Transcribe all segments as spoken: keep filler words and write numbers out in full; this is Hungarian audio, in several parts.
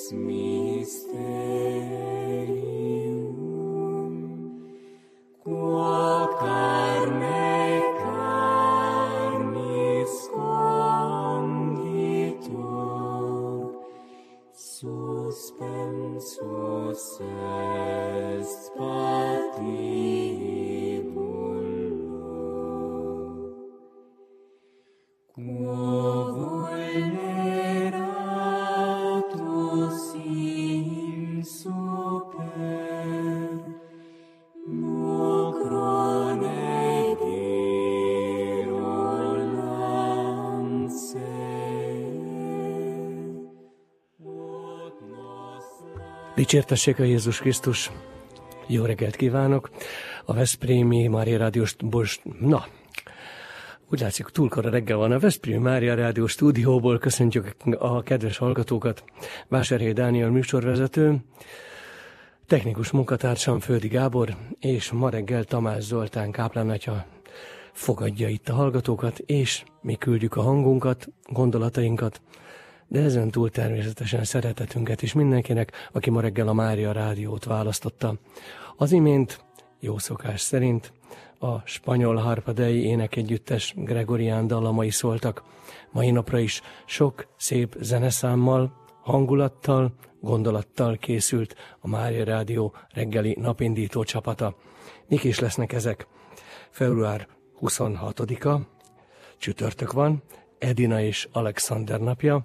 Qua carne carnis congitur, suspensus est patibullo. Quo vulneratus in super, mucrone virulence, ut nos Dicsértessék a Jézus Krisztus! Jó reggelt kívánok! A Veszprémi Mária Rádiós... Bost... Na, úgy látszik, túlkora reggel van. A Veszprémi Mária Rádió stúdióból köszöntjük a kedves hallgatókat. Vásárhelyi Dániel műsorvezető, technikus munkatársam Földi Gábor, és ma reggel Tamás Zoltán káplánatya fogadja itt a hallgatókat, és mi küldjük a hangunkat, gondolatainkat, de ezen túl természetesen szeretetünket is mindenkinek, aki ma reggel a Mária Rádiót választotta. Az imént, jó szokás szerint, a spanyol Harpa Dei énekegyüttes gregorián dallamai szóltak. Mai napra is sok szép zeneszámmal, hangulattal, gondolattal készült a Mária Rádió reggeli napindító csapata. Mik is lesznek ezek? február huszonhatodika, csütörtök van, Edina és Alexander napja,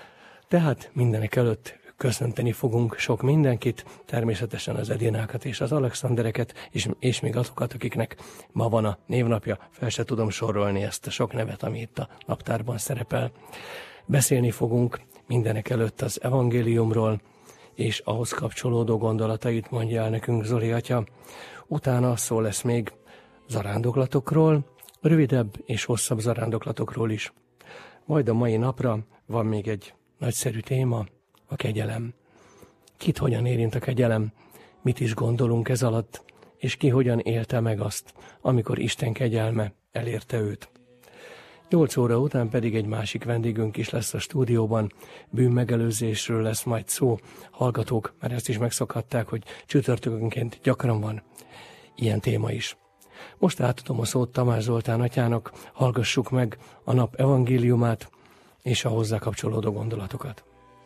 tehát mindenek előtt köszönteni fogunk sok mindenkit, természetesen az Edinákat és az Alexandereket, és, és még azokat, akiknek ma van a névnapja. Fel se tudom sorolni ezt a sok nevet, ami itt a naptárban szerepel. Beszélni fogunk mindenek előtt az evangéliumról, és ahhoz kapcsolódó gondolatait mondja el nekünk Zoli atya. Utána szó lesz még zarándoklatokról, rövidebb és hosszabb zarándoklatokról is. Majd a mai napra van még egy nagyszerű téma, a kegyelem. Kit hogyan érint a kegyelem, mit is gondolunk ez alatt, és ki hogyan élte meg azt, amikor Isten kegyelme elérte őt. Nyolc óra után pedig egy másik vendégünk is lesz a stúdióban, bűnmegelőzésről lesz majd szó. Hallgatók, mert ezt is megszokhatták, hogy csütörtökönként gyakran van ilyen téma is. Most átadom a szót Tamás Zoltán atyának, hallgassuk meg a nap evangéliumát és a hozzá kapcsolódó gondolatokat.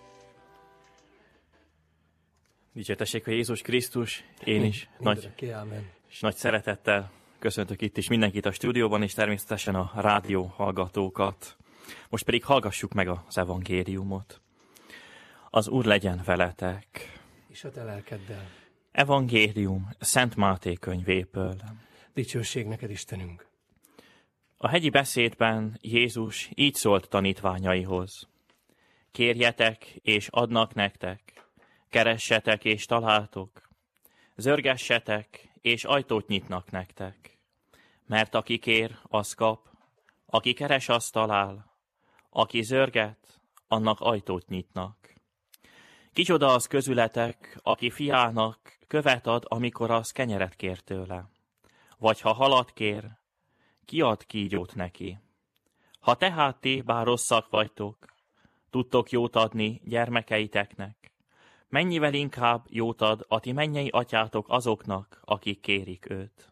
Dicsértessék a Jézus Krisztus, én is nagy, és nagy szeretettel köszöntök itt is mindenkit a stúdióban, és természetesen a rádió hallgatókat. Most pedig hallgassuk meg az evangéliumot. Az Úr legyen veletek. És a te lelkeddel. Evangélium Szent Máté könyvéből. Dicsőség neked, Istenünk. A hegyi beszédben Jézus így szólt tanítványaihoz. Kérjetek, és adnak nektek. Keressetek, és találtok. Zörgessetek, és ajtót nyitnak nektek. Mert aki kér, az kap, aki keres, az talál, aki zörget, annak ajtót nyitnak. Kicsoda az közületek, aki fiának követ ad, amikor az kenyeret kér tőle. Vagy ha halat kér, ki ad kígyót neki. Ha tehát ti, bár rosszak vagytok, tudtok jót adni gyermekeiteknek, mennyivel inkább jót ad a ti mennyei atyátok azoknak, akik kérik őt.